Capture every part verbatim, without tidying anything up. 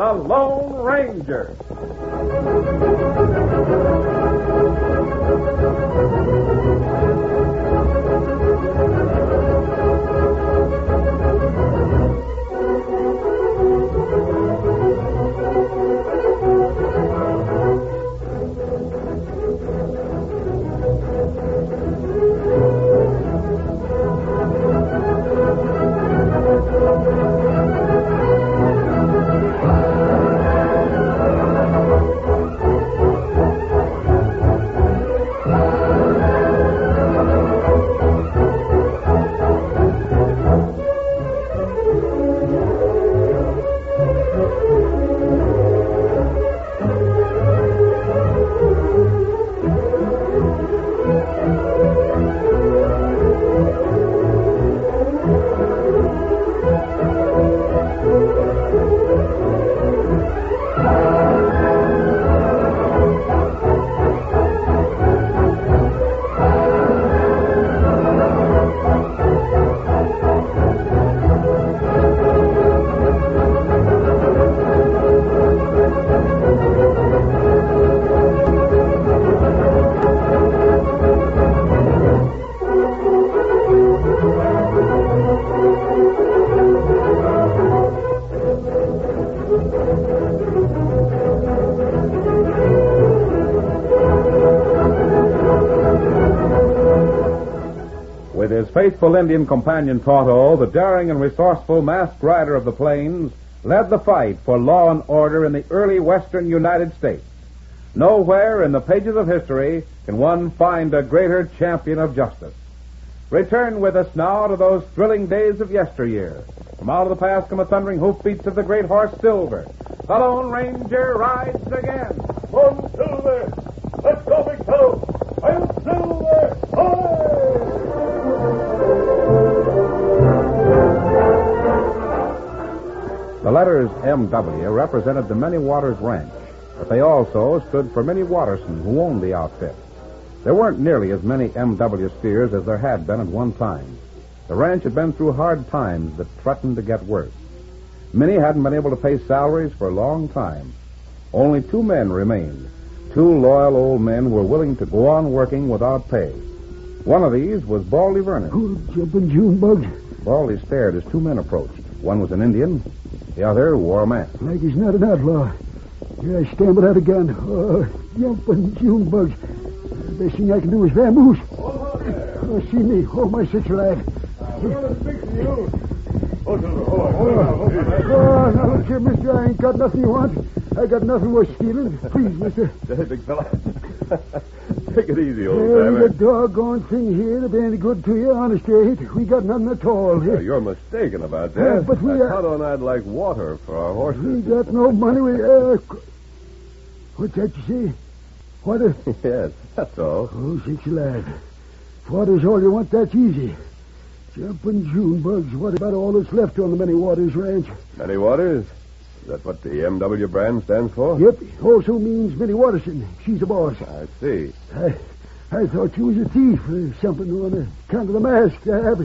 the Lone Ranger. With his faithful Indian companion Tonto, the daring and resourceful masked rider of the plains led the fight for law and order in the early western United States. Nowhere in the pages of history can one find a greater champion of justice. Return with us now to those thrilling days of yesteryear. From out of the past come the thundering hoofbeats of the great horse Silver. The Lone Ranger rides again. On Silver! Let's go, big fellow! I'm Silver! Away! The letters M W represented the Many Waters Ranch, but they also stood for Minnie Watterson, who owned the outfit. There weren't nearly as many M W steers as there had been at one time. The ranch had been through hard times that threatened to get worse. Minnie hadn't been able to pay salaries for a long time. Only two men remained, two loyal old men who were willing to go on working without pay. One of these was Baldy Vernon. Oh, jumping June bugs. Baldy stared as two men approached. One was an Indian, the other wore a mask. Like he's not an outlaw. Here I stand with that again. Oh, jumping June bugs. The best thing I can do is vamoose. Oh, see me. Oh, my sick lad. I want to speak to you. Oh, Silver, oh, Oh, oh, now look here, mister. I ain't got nothing you want. I got nothing worth stealing. Please, mister. Hey, big fella. Take it easy, old There timer. ain't a doggone thing here to be any good to you, honest, ain't. We got nothing at all. Yeah, you're mistaken about that. Yeah, but we, I uh, thought on I'd like water for our horses. We got no money. We, uh... What's that you say? What a... Yes, that's all. Oh, six lad. If water's all you want, that's easy. Jumping June bugs. What about all that's left on the Many Waters Ranch? Many Waters? Is that what the M W brand stands for? Yep. Also means Minnie Watterson. She's the boss. I see. I, I thought you was a thief or something on account of the mask. Uh,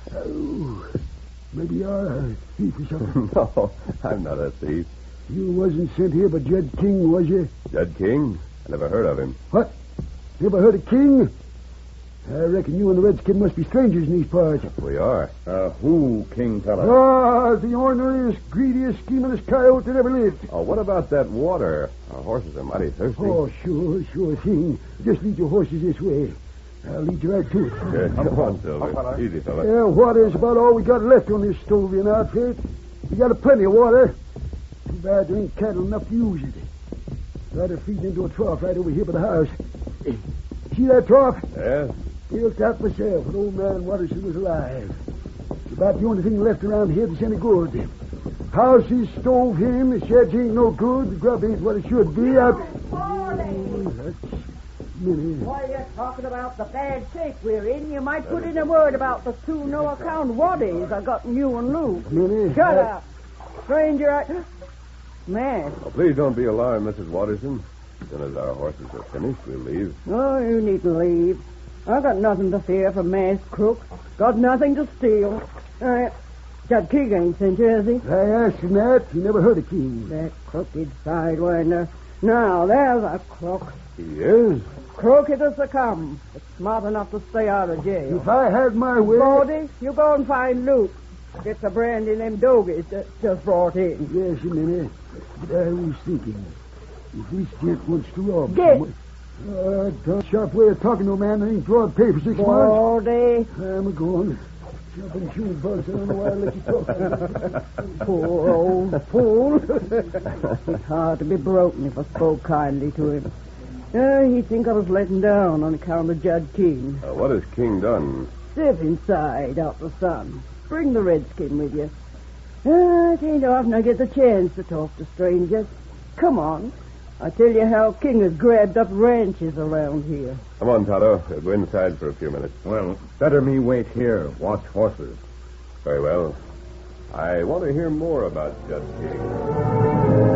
oh, maybe you're a thief or something. No, I'm not a thief. You wasn't sent here by Jed King, was you? Jed King? I never heard of him. What? Never heard of King? I reckon you and the Redskin must be strangers in these parts. We are. Uh, who, King fella? Ah, the orneriest, greediest, schemingest coyote that ever lived. Oh, what about that water? Our horses are mighty thirsty. Oh, sure, sure thing. Just lead your horses this way. I'll lead you right to it. Okay, come on, Silver. Easy, fella. Yeah, water's about all we got left on this Stovian outfit. We got a plenty of water. Too bad there ain't cattle enough to use it. Got her feeding into a trough right over here by the house. Hey, see that trough? Yes? Built that myself when old man Watterson was alive. It's about the only thing left around here that's any good. House is stove in, the sheds ain't no good, the grub ain't what it should be. I... Morning. That's Minnie. While you're talking about the bad shape we're in, you might put in a word about the two no-account waddies I got in you and Lou. Minnie. Shut I... up. Stranger, I... Man. Oh, please don't be alarmed, Missus Watterson. As soon as our horses are finished, we'll leave. Oh, you needn't leave. I got nothing to fear from masked crooks. Got nothing to steal. Uh, Judd King ain't sent you, has he? I asked him that. He never heard of King. That crooked sidewinder. Now, there's a crook. He is? Crooked as they come, but smart enough to stay out of jail. If I had my way... Baldy, you go and find Luke. Get the brandy and them dogies that just brought in. Yes, Minnie. But I was thinking, if this gent wants to rob Get. someone... Uh, don't sharp way of talking to a man that ain't drawed paper six months. Baldy. I'm a-going. Jump and shoot, Buzz. I don't know why I let you talk like that. Poor old fool. It's hard to be broken if I spoke kindly to him. Uh, he'd think I was letting down on account of Judd King. Uh, what has King done? Step inside out the sun. Bring the redskin with you. Uh, it ain't often I get the chance to talk to strangers. Come on. I'll tell you how King has grabbed up ranches around here. Come on, Tonto. We'll go inside for a few minutes. Well, better me wait here. Watch horses. Very well. I want to hear more about Judd King.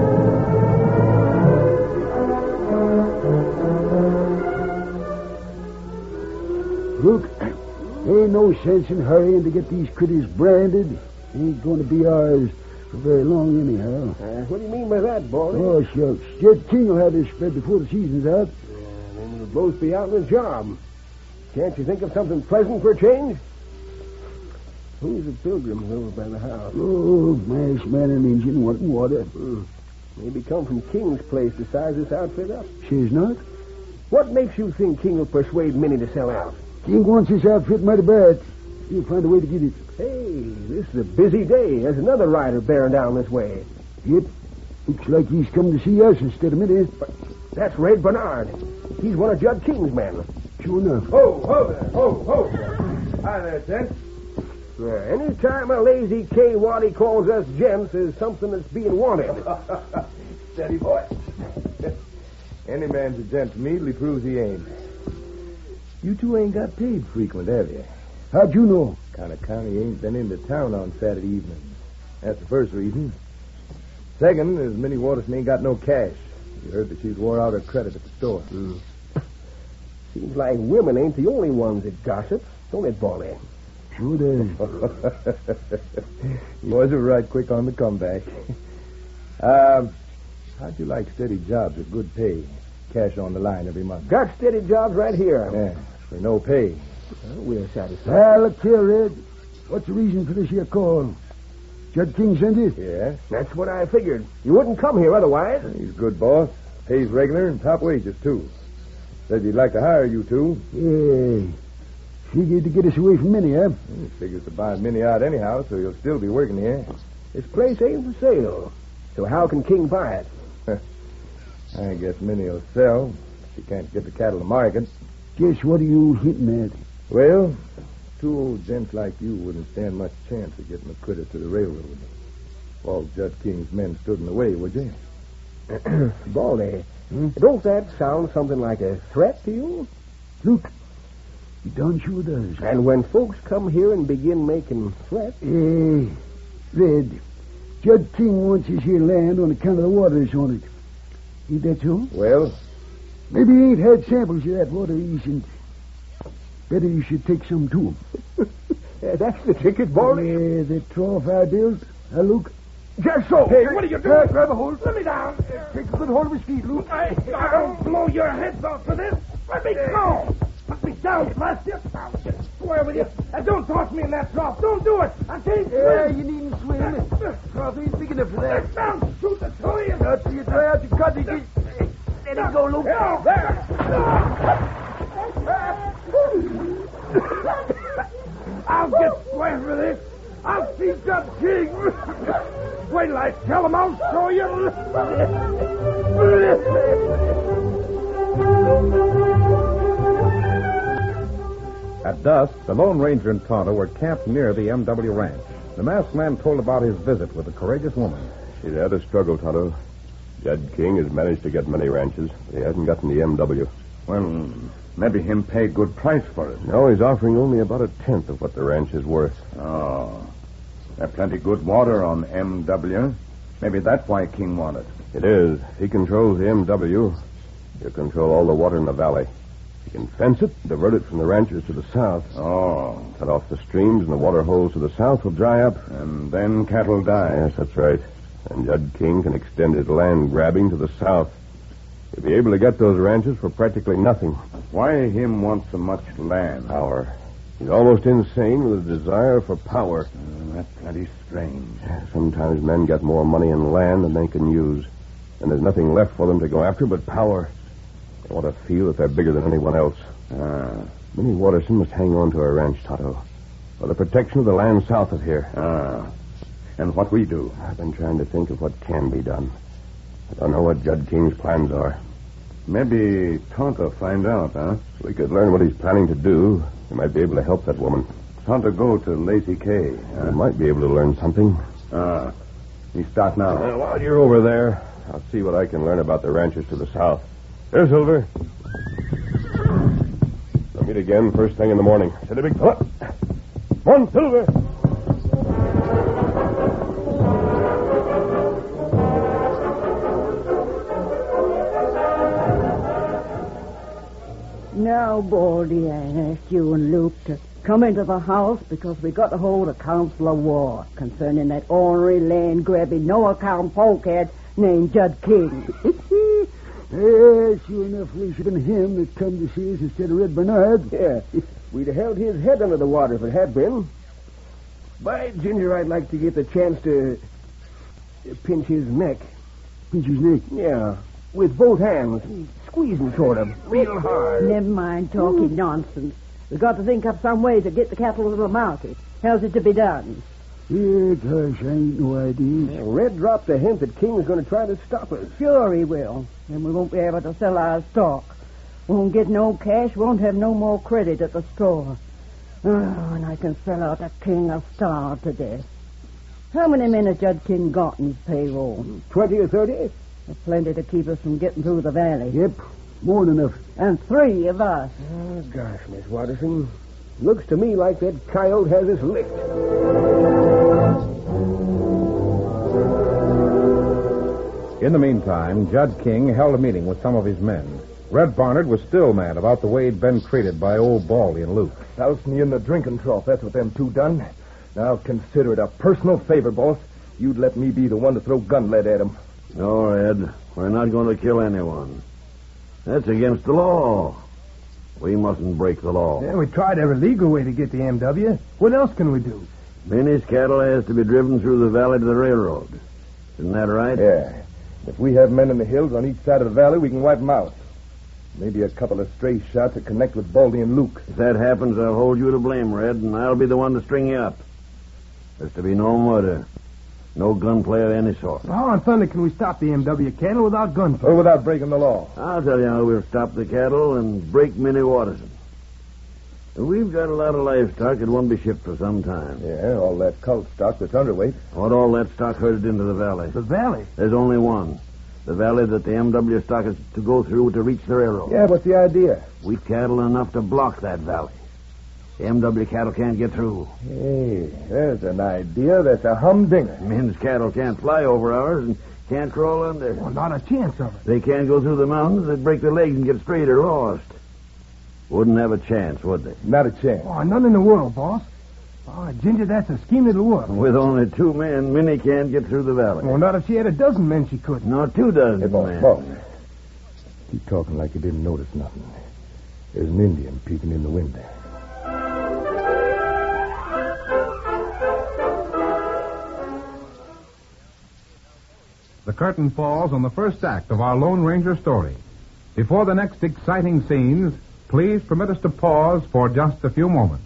Look, ain't no sense in hurrying to get these critters branded. They ain't going to be ours for very long anyhow. Uh, what do you mean by that, Baldy? Oh, shucks. Judd King will have this spread before the season's out. Yeah, then we'll both be out in a job. Can't you think of something pleasant for a change? Who's the pilgrims over by the house? Oh, mash man and engine wanting water. Hmm. Maybe come from King's place to size this outfit up. Says not. What makes you think King will persuade Minnie to sell out? King wants this outfit mighty bad. He'll find a way to get it. Hey, this is a busy day. There's another rider bearing down this way. Yep. Looks like he's come to see us instead of Minnie. But that's Red Bernard. He's one of Judd King's men. Sure enough. Ho, ho there. Ho, ho. Hi there, gents. Yeah, any time a lazy K. Waddy calls us gents, there's something that's being wanted. Steady, boy. Any man's a gent immediately proves he ain't. You two ain't got paid frequent, have you? How'd you know? Kind of county ain't been into town on Saturday evenings. That's the first reason. Second is Minnie Watterson ain't got no cash. You heard that she's wore out her credit at the store. Mm. Seems like women ain't the only ones that gossip, don't it, Baldy? Sure does. Boys are right quick on the comeback. um, how'd you like steady jobs with good pay? Cash on the line every month. Got steady jobs right here. Yeah, for no pay. Well, we're satisfied. Well, look here, Red. What's the reason for this here call? Judd King sent you? Yeah. That's what I figured. You wouldn't come here otherwise. He's a good boss. Pays regular and top wages, too. Said he'd like to hire you two. Yeah. Figured to get us away from Minnie, huh? He figures to buy Minnie out anyhow, so he'll still be working here. This place ain't for sale. So how can King buy it? I guess Minnie will sell. She can't get the cattle to market. Guess what are you hinting at? Well, two old gents like you wouldn't stand much chance of getting a critter to the railroad. All Judd King's men stood in the way, would you? Baldy, hmm? Don't that sound something like a threat to you? Look, it darn sure does. And when folks come here and begin making threats... Eh, Red, Judd King wants his here land on account of the waters on it. Ain't that so? Well? Maybe he ain't had samples of that water recent. Better you should take some to him. Yeah, that's the ticket, Baldy. Yeah, the trough I built. Now, Luke. Just so. Hey, what are you uh, doing? grab a hold. Let me down. Take a good hold of his feet, Luke. I, I'll blow your heads off for this. Let me go. Put me down, blast you. I'll just swear with you. And don't toss me in that trough. Don't do it. I can't swim. Yeah, you needn't swim. Trough ain't big enough for that. Don't shoot the two of you. Now, till you dry out your cottage. Let him go, Luke. No, there. I'll get square for this. I'll see Judd King. Wait till I tell him I'll show you. At dusk, the Lone Ranger and Tonto were camped near the M W ranch. The masked man told about his visit with a courageous woman. She's had a struggle, Tonto. Judd King has managed to get many ranches, but he hasn't gotten the M W. Well, maybe him pay good price for it. No, he's offering only about a tenth of what the ranch is worth. Oh. There's plenty good water on M W. Maybe that's why King wanted. It is. If he controls the M W, he'll control all the water in the valley. You can fence it, divert it from the ranches to the south. Oh. Cut off the streams, and the water holes to the south will dry up. And then cattle die. Yes, that's right. And Judd King can extend his land grabbing to the south. He'll be able to get those ranches for practically nothing. Why him want so much land? Power. He's almost insane with a desire for power. Uh, that's plenty strange. Sometimes men get more money and land than they can use. And there's nothing left for them to go after but power. They want to feel that they're bigger than anyone else. Ah. Minnie Watterson must hang on to her ranch, Tonto, for the protection of the land south of here. Ah. And what we do? I've been trying to think of what can be done. I don't know what Judd King's plans are. Maybe Tonto find out, huh? If we could learn what he's planning to do, we might be able to help that woman. Tonto go to Lazy K. We might be able to learn something. Ah. You start now. Uh, while you're over there, I'll see what I can learn about the ranches to the south. Here, Silver. We'll meet again first thing in the morning. Steady, big fella. Come on, Silver. Now, Baldy, I asked you and Luke to come into the house because we got to hold a council of war concerning that ornery land-grabbing, no-account polecat named Judd King. Yeah, sure enough, we should have been him that come to see us instead of Red Bernard. Yeah, we'd have held his head under the water if it had been. By Ginger, I'd like to get the chance to pinch his neck. Pinch his neck? Yeah, with both hands, squeezing sort of, real hard. Never mind talking nonsense. We've got to think up some way to get the cattle to the market. How's it to be done? Yeah, gosh, I ain't no idea. Red dropped a hint that King was going to try to stop us. Sure he will. And we won't be able to sell our stock. Won't get no cash, won't have no more credit at the store. Oh, and I can sell out a King a starve to death. How many men has Judd King got in his payroll? Twenty or thirty? There's plenty to keep us from getting through the valley. Yep, more than enough. And three of us. Oh, gosh, Miss Watterson. Looks to me like that coyote has us licked. In the meantime, Judd King held a meeting with some of his men. Red Barnard was still mad about the way he'd been treated by old Baldy and Luke. Doused me in the drinking trough. That's what them two done. Now consider it a personal favor, boss. You'd let me be the one to throw gun lead at him. No, Ed. We're not going to kill anyone. That's against the law. We mustn't break the law. Yeah, we tried every legal way to get the M W. What else can we do? Minnie's cattle has to be driven through the valley to the railroad. Isn't that right? Yeah. If we have men in the hills on each side of the valley, we can wipe them out. Maybe a couple of stray shots to connect with Baldy and Luke. If that happens, I'll hold you to blame, Red, and I'll be the one to string you up. There's to be no murder. No gunplay of any sort. How on thunder can we stop the M W cattle without gunplay? Or without breaking the law. I'll tell you how we'll stop the cattle and break Minnie Watterson. We've got a lot of livestock that won't be shipped for some time. Yeah, all that cult stock that's underweight. What all that stock herded into the valley? The valley? There's only one. The valley that the M W stock is to go through to reach the railroad. Yeah, what's the idea? We've cattle enough to block that valley. The M W cattle can't get through. Hey, there's an idea that's a humdinger. Men's cattle can't fly over ours and can't crawl under. Well, not a chance of it. They can't go through the mountains. They'd break their legs and get strayed or lost. Wouldn't have a chance, would they? Not a chance. Oh, none in the world, boss. Oh, Ginger, that's a scheme that'll work. With only two men, Minnie can't get through the valley. Well, not if she had a dozen men she couldn't. No, two dozen Hey, boss, men. boss. Keep talking like you didn't notice nothing. There's an Indian peeking in the window. The curtain falls on the first act of our Lone Ranger story. Before the next exciting scenes, please permit us to pause for just a few moments.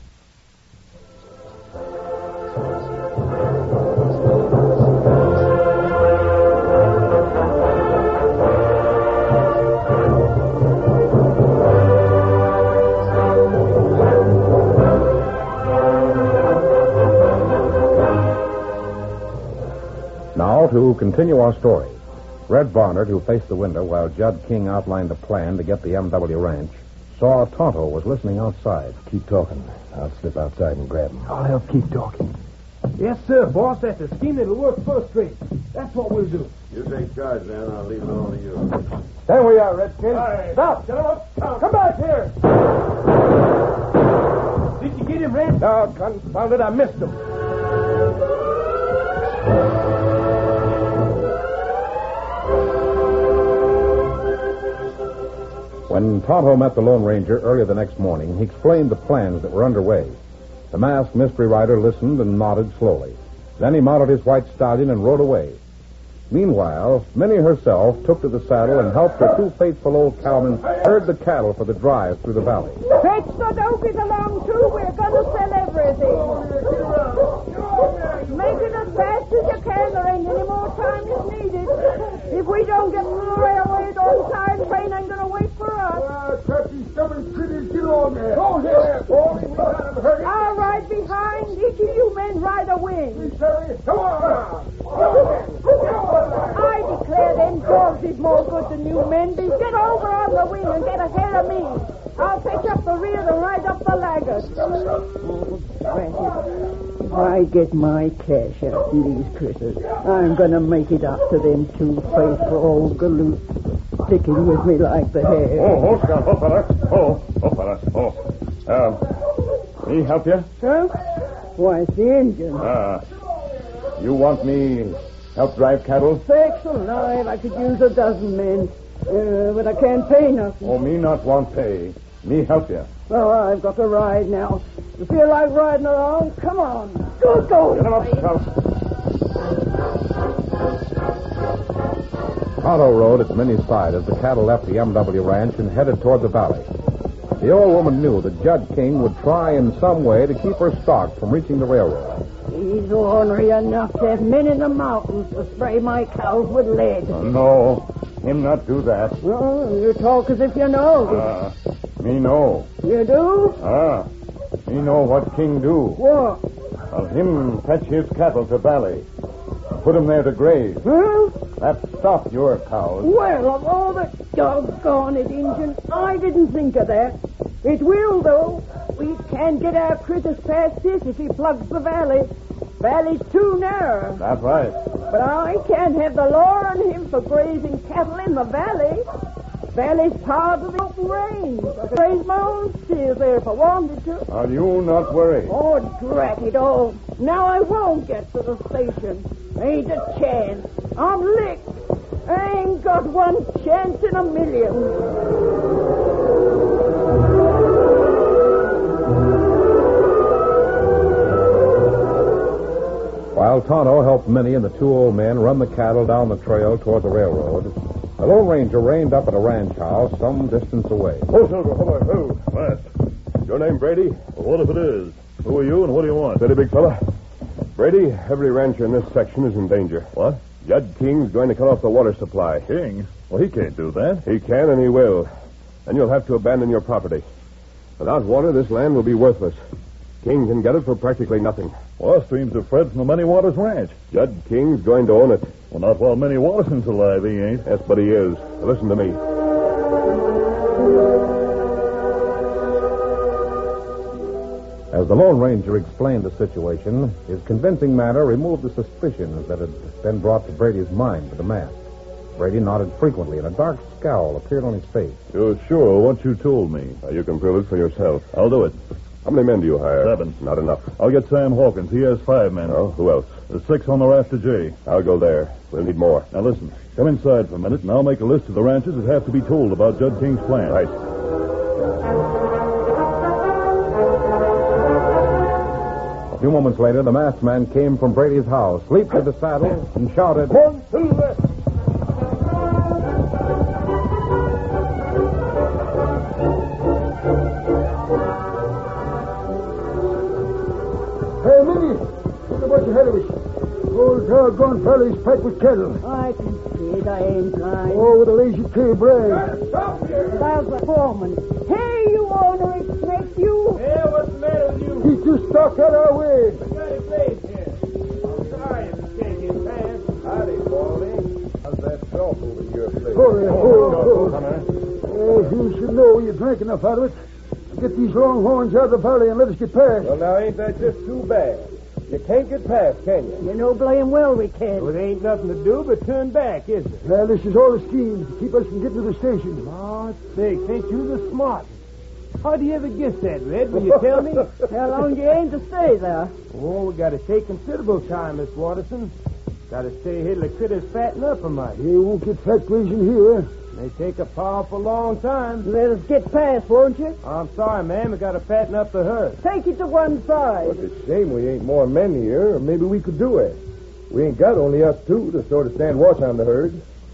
Now, to continue our story. Red Barnard, who faced the window while Judd King outlined a plan to get the M W ranch, saw Tonto was listening outside. Keep talking. I'll slip outside and grab him. I'll help keep talking. Yes, sir, boss. That's a scheme that'll work first rate. That's what we'll do. You take charge, then. I'll leave it all to you. Stand where you are, Redskin. Aye. Stop. Get him up. Down. Come back here. Did you get him, Red? No, confound it, I missed him. When Tonto met the Lone Ranger early the next morning, he explained the plans that were underway. The masked mystery rider listened and nodded slowly. Then he mounted his white stallion and rode away. Meanwhile, Minnie herself took to the saddle and helped her two faithful old cowmen herd the cattle for the drive through the valley. Fetch the dogies along, too. We're going to sell everything. Make it as fast as you can. There ain't any more time is needed. If we don't get to the railway on time, train ain't going to wait for us. Uh, cut these stubborn critters. Get on there. Go here, boy. We got him hurry. I'll ride behind. Each of you men ride a wing. Come on. I declare them dogs is more good than you men be. Get over on the wing and get ahead of me. I'll take up the rear and ride up the laggard. If I get my cash out in these critters, I'm going to make it up to them two faithful old galoots sticking with me like the hair. Oh, oh, Scout. Oh, fella. Oh, oh, fella. Oh. Um, me help you? Huh? Why, it's the engine. Ah. You want me help drive cattle? Sakes alive, I could use a dozen men. Uh, but I can't pay nothing. Oh, me not want pay. Me help you. Well, I've got to ride now. You feel like riding along? Come on. Go, go. Get him up, Scout. Tonto rode at Minnie's side as the cattle left the M W ranch and headed toward the valley. The old woman knew that Judge King would try in some way to keep her stock from reaching the railroad. He's ornery enough to have men in the mountains to spray my cows with lead. Oh, no. Him not do that. Oh, you talk as if you know. Ah. Me know. You do? Ah. Me know what King do. What? Well, him fetch his cattle to valley. Put 'em there to graze. Huh? That stop your cows. Well, of all the doggone it, Injun, I didn't think of that. It will, though. We can't get our critters past this if he plugs the valley. Valley's too narrow. That's right. But I can't have the law on him for grazing cattle in the valley. Valley's part of the open range. I could raise my own steers there if I wanted to. Now, you not worry. Oh, drat it all. Now I won't get to the station. Ain't a chance. I'm licked. I ain't got one chance in a million. While Tonto helped Minnie and the two old men run the cattle down the trail toward the railroad, the Lone Ranger reined up at a ranch house some distance away. Oh, Silver, hold on. Oh, fast. Your name Brady? Well, what if it is? Who are you and what do you want? Steady, big fella. Brady, every rancher in this section is in danger. What? Judge King's going to cut off the water supply. King? Well, he can't do that. He can and he will. And you'll have to abandon your property. Without water, this land will be worthless. King can get it for practically nothing. Well, streams are fed from the Many Waters Ranch. Judge King's going to own it. Well, not while Minnie Waterson's alive, he ain't. Yes, but he is. Now, listen to me. As the Lone Ranger explained the situation, his convincing manner removed the suspicions that had been brought to Brady's mind by the mask. Brady nodded frequently, and a dark scowl appeared on his face. You're sure of what you told me? Now, you can prove it for yourself. I'll do it. How many men do you hire? Seven. Not enough. I'll get Sam Hawkins. He has five men. Oh, who else? There's six on the raft to Jay. I'll go there. We'll need more. Now, listen. Come inside for a minute, and I'll make a list of the ranches that have to be told about Judge King's plan. Right. A few moments later, the masked man came from Brady's house, leaped to the saddle, and shouted, One, two, left. Hey, Minnie, look at what's ahead of us. Old doggone fellow's packed with cattle. I can see it. I ain't blind. Oh, with a lazy clear brain. Stop here. That's the foreman. Hey, you ornery snake, you. Hey, what's the matter with you? He's too stuck out our way. What kind of face here? I'm sorry if you shake his hand. Howdy, Baldy. How's that salt over your place? Oh, yeah. Oh, oh. Oh, you should know you drank enough out of it. Get these longhorns out of the valley and let us get past. Well, now, ain't that just too bad? You can't get past, can you? You know blame well we can. Well, there ain't nothing to do but turn back, is there? Well, this is all a scheme to keep us from getting to the station. Oh, sakes, ain't you the smart? How do you ever guess that, Red, when you tell me? How long do you aim to stay there? Oh, we gotta take considerable time, Miss Watterson. Gotta stay here till the critters fatten up a mite. You won't get fat grazing here. They take a powerful long time. Let us get past, won't you? I'm sorry, ma'am. We gotta fatten up the herd. Take it to one side. It's a shame we ain't more men here, or maybe we could do it. We ain't got only us two to sort of stand watch on the herd.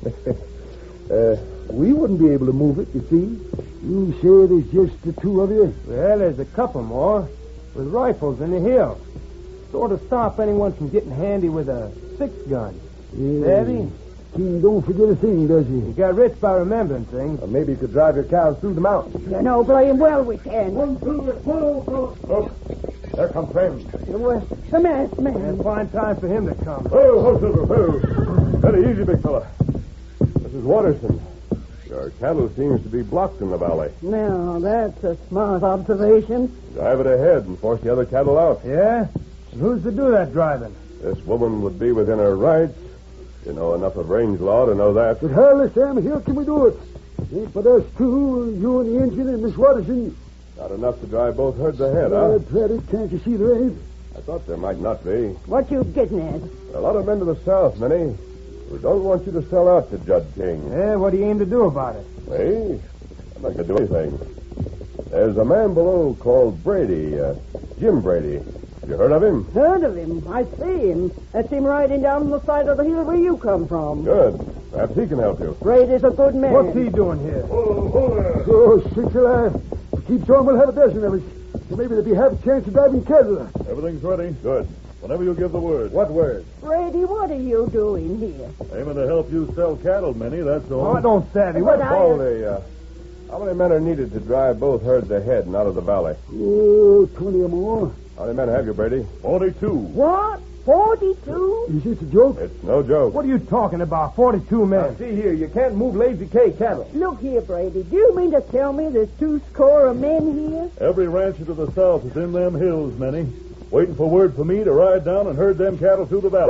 uh, we wouldn't be able to move it, you see. You say there's just the two of you? Well, there's a couple more with rifles in the hills. Sort of stop anyone from getting handy with a six-gun. Yeah. Savvy? King don't forget a thing, does he? You got rich by remembering things. Or maybe you could drive your cows through the mountains. You know blame well we can. One, two, pull, pull. Oh, there comes Friend. Well, the masked man. And fine time for him to come. Oh, ho, Silver, ho. Very easy, big fella. Missus Watterson, your cattle seems to be blocked in the valley. Now, that's a smart observation. Drive it ahead and force the other cattle out. Yeah? And who's to do that driving? This woman would be within her rights. You know enough of range law to know that. But hell, Sam, here can we do it? Ain't but us two, you and the engine and Miss Watterson. Not enough to drive both herds ahead, Uh, huh? Patty, can't you see there ain't? I thought there might not be. What you getting at? A lot of men to the south, Minnie, who don't want you to sell out to Judd King. Yeah, what do you aim to do about it? Me? I'm not going to do anything. There's a man below called Brady, uh, Jim Brady. Have you heard of him? Heard of him. I see him. That's him riding down the side of the hill where you come from. Good. Perhaps he can help you. Brady's a good man. What's he doing here? Oh, six alive. Keeps on, we'll have a dozen of us. So maybe there'll be half a chance of driving cattle. Everything's ready. Good. Whenever you give the word. What word? Brady, what are you doing here? Aiming to help you sell cattle, Minnie, that's all. Oh, I don't savvy. What What? I- Hold the, uh, how many men are needed to drive both herds ahead and out of the valley? Oh, twenty or more. How many men have you, Brady? Forty-two. What? Forty-two? Is this a joke? It's no joke. What are you talking about? Forty-two men. See here, you can't move Lazy K cattle. Look here, Brady. Do you mean to tell me there's two score of men here? Every rancher to the south is in them hills, Minnie. Waiting for word for me to ride down and herd them cattle through the valley.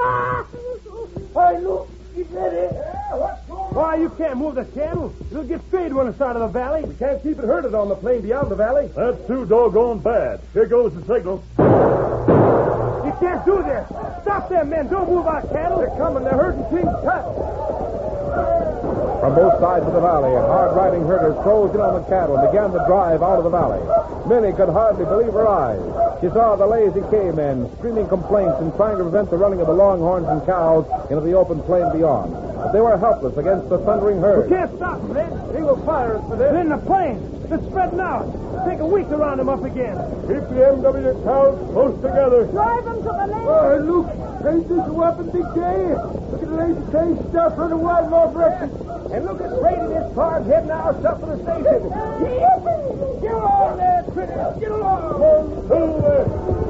Hey, look. He's ready. Why, you can't move the cattle. It'll get straight one side of the valley. We can't keep it herded on the plain beyond the valley. That's too doggone bad. Here goes the signal. You can't do this. Stop them men. Don't move our cattle. They're coming. They're herding King's cattle. From both sides of the valley, hard-riding herders closed in on the cattle and began to drive out of the valley. Minnie could hardly believe her eyes. She saw the Lazy K men screaming complaints and trying to prevent the running of the longhorns and cows into the open plain beyond. But they were helpless against the thundering herd. We can't stop them, Red. They will fire us for this. They're in the plain. They're spreading out. Take a week to round them up again. Keep the M W cows close together. Drive them to the left. Oh, look. Ain't this a weapon, Big Day? Look at the Lazy K stuff running wide in all directions. And look at Brady and his pards heading out up for the station. Get along there, critters. Get along. One, two, there.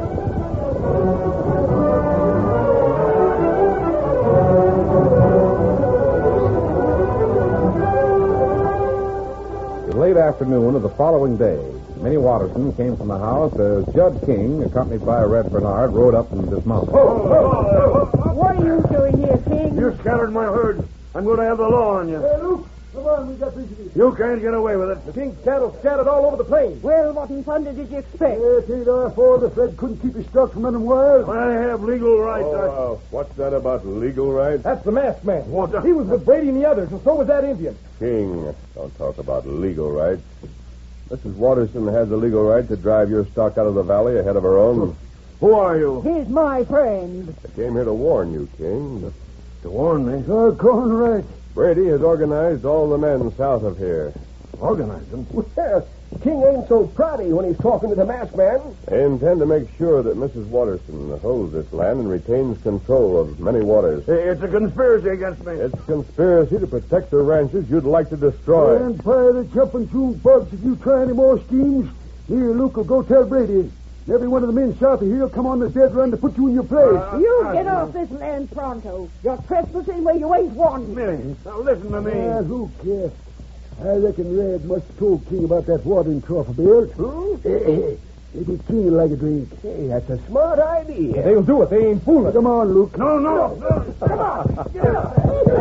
It was late afternoon of the following day. Minnie Watterson came from the house as Judd King, accompanied by Red Bernard, rode up and dismounted. What are you doing here, King? You scattered my herd. I'm going to have the law on you. Hey, Luke, come on, we got visitors. You can't get away with it. The King's cattle scattered all over the plain. Well, what in thunder did you expect? It ain't our fault if Fred couldn't keep his stock from running wild. I have legal rights. Oh, uh, what's that about legal rights? That's the masked man. What the- He was with Brady and the others, and so was that Indian. King, don't talk about legal rights. Missus Watterson has a legal right to drive your stock out of the valley ahead of her own. Who are you? He's my friend. I came here to warn you, King. To warn me. Doggone right. Brady has organized all the men south of here. Organize them. Well, King ain't so proudy when he's talking to the masked man. They intend to make sure that Missus Watterson holds this land and retains control of many waters. It's a conspiracy against me. It's a conspiracy to protect the ranches you'd like to destroy. And by the jumping through bugs, if you try any more schemes, here, Luke will go tell Brady. Every one of the men south of here will come on this dead run to put you in your place. You get off this land pronto. You're trespassing where you ain't wanted. Minnie, now listen to me. Ah, who cares? I reckon Red must have told King about that watering trough of theirs. Who? Maybe King would like a drink. Hey, that's a smart idea. They'll do it. They ain't fooling. Come on, Luke. No, no, no. Come on. Get up.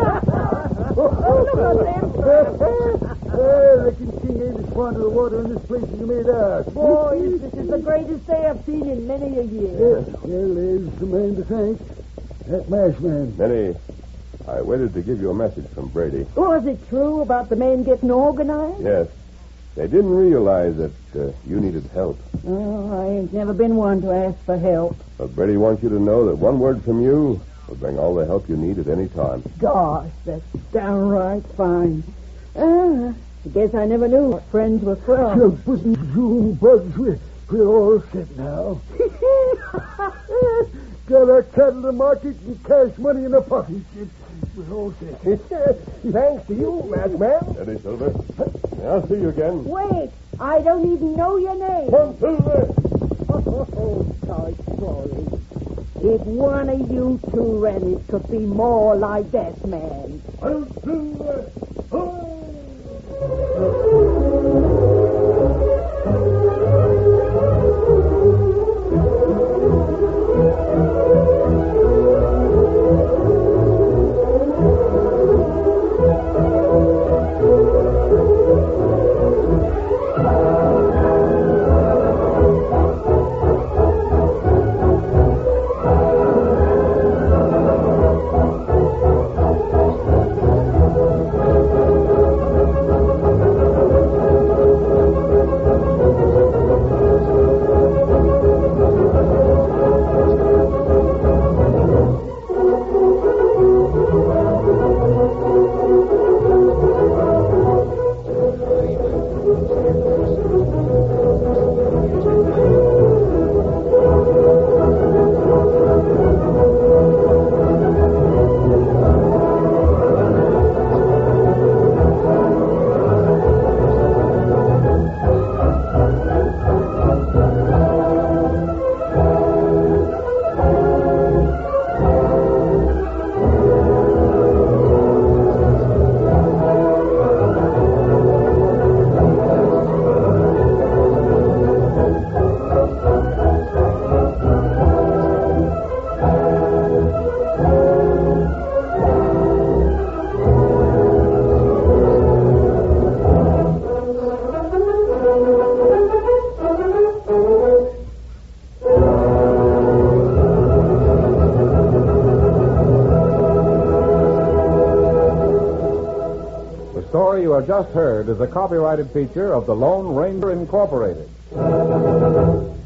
I reckon King ain't as fond of the water in this place as you made out. Boys, this is the greatest day I've seen in many a year. Yes, well, there's the man to thank. That mash man. Benny, I waited to give you a message from Brady. Was it true about the men getting organized? Yes. They didn't realize that uh, you needed help. Oh, I ain't never been one to ask for help. But Brady wants you to know that one word from you will bring all the help you need at any time. Gosh, that's downright fine. Uh, I guess I never knew what friends were from. Sure, pudding, June, bugs, we're, we're all set now. Got our cattle to market and cash money in the pocket. We're all set. Thanks to you, masked man. Eddie Silver. I'll see you again. Wait, I don't even know your name. Come, Silver. Oh, Toy Story. If one of you two Rennies could be more like that man. I'll Silver. The story you have just heard is a copyrighted feature of the Lone Ranger Incorporated.